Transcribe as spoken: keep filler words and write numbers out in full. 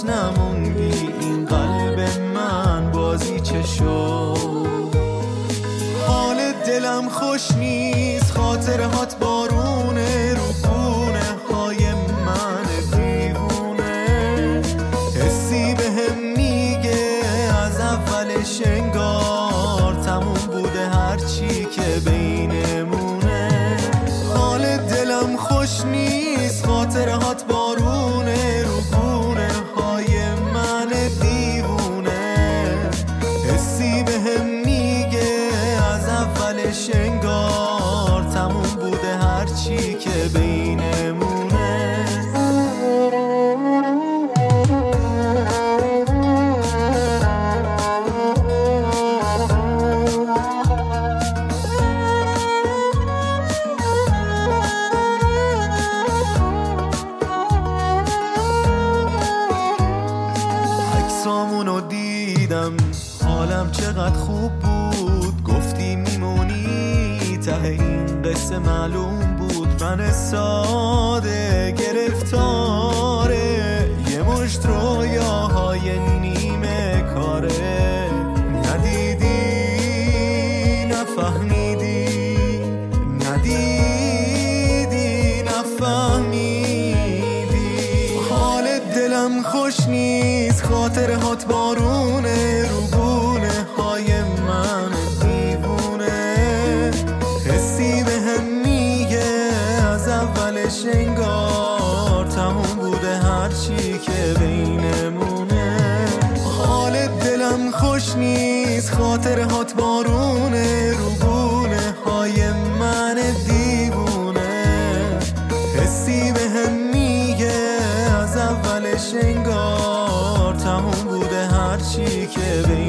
برات نموندی، این قلب من بازی چه شد. حال دلم خوش نیست، خاطرهات بارونه رو گونه های من دیوونه. حسی بهم میگه از اولش انگار تموم بوده هرچی که بینمونه. حال دلم خوش نیست، خاطرهات بارونه رو گونه های من دیوونه. حسی بهم میگه از اولش انگار تموم بوده هرچی که بینمونه. عکسامونو دیدم حالم چقدر خوب بود، گفتی میمونی ته این قصه معلوم بود. من ساده گرفتاره یه مشت رویاهای نیمه کاره. ندیدی نفهمیدی، ندیدی نفهمیدی. حال دلم خوش نیست، خاطرهات بارونه رو گونه های من دیوونه. حسی بهم میگه از اولش انگار تموم بوده هرچی که بینمونه. حال دلم خوش نیست، خاطرهات بارونه رو گونه های من دیوونه. حسی بهم میگه از اولش انگار تموم بوده هرچی که بینمونه.